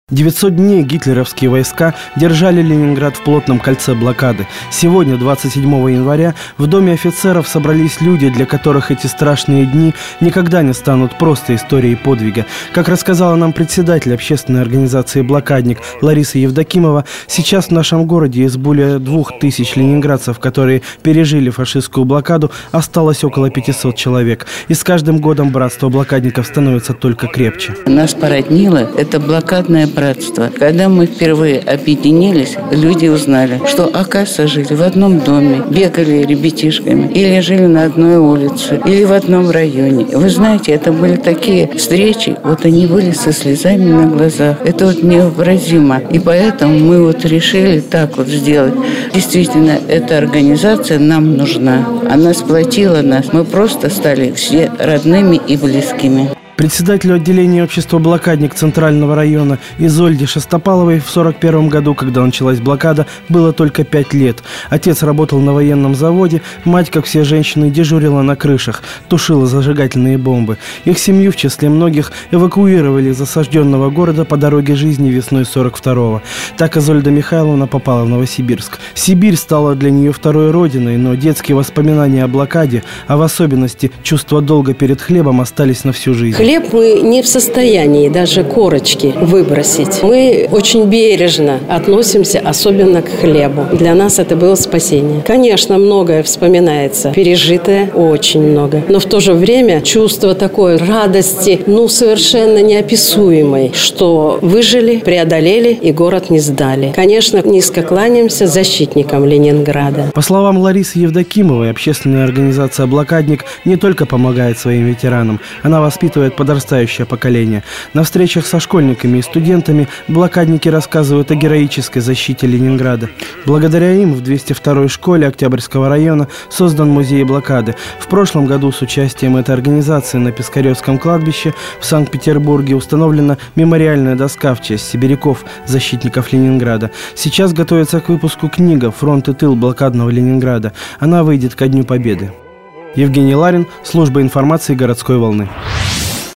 900 дней гитлеровские войска держали Ленинград в плотном кольце блокады. Сегодня, 27 января, в Доме офицеров собрались люди, для которых эти страшные дни никогда не станут просто историей подвига. Как рассказала нам председатель общественной организации «Блокадник» Лариса Евдокимова, сейчас в нашем городе из более 2000 ленинградцев, которые пережили фашистскую блокаду, осталось около 500 человек. И с каждым годом братство блокадников становится только крепче. Нас породнило это блокадное братство. Когда мы впервые объединились, люди узнали, что, оказывается, жили в одном доме, бегали ребятишками, или жили на одной улице, или в одном районе. Вы знаете, это были такие встречи, вот они были со слезами на глазах. Это вот невообразимо. И поэтому мы вот решили так вот сделать. Действительно, эта организация нам нужна. Она сплотила нас. Мы просто стали все родными и близкими. Председателю отделения общества «Блокадник» Центрального района Изольде Шестопаловой в 1941 году, когда началась блокада, было только 5 лет. Отец работал на военном заводе, мать, как все женщины, дежурила на крышах, тушила зажигательные бомбы. Их семью в числе многих эвакуировали из осажденного города по дороге жизни весной 1942-го. Так Изольда Михайловна попала в Новосибирск. Сибирь стала для нее второй родиной, но детские воспоминания о блокаде, а в особенности чувство долга перед хлебом, остались на всю жизнь. Хлеб мы не в состоянии даже корочки выбросить. Мы очень бережно относимся, особенно к хлебу. Для нас это было спасение. Конечно, многое вспоминается, пережитое очень много. Но в то же время чувство такой радости, совершенно неописуемой, что выжили, преодолели и город не сдали. Конечно, низко кланяемся защитникам Ленинграда. По словам Ларисы Евдокимовой, общественная организация «Блокадник» не только помогает своим ветеранам, она воспитывает подрастающее поколение. На встречах со школьниками и студентами блокадники рассказывают о героической защите Ленинграда. Благодаря им в 202-й школе Октябрьского района создан музей блокады. В прошлом году с участием этой организации на Пискаревском кладбище в Санкт-Петербурге установлена мемориальная доска в честь сибиряков, защитников Ленинграда. Сейчас готовится к выпуску книга «Фронт и тыл блокадного Ленинграда». Она выйдет ко Дню Победы. Евгений Ларин, служба информации городской волны.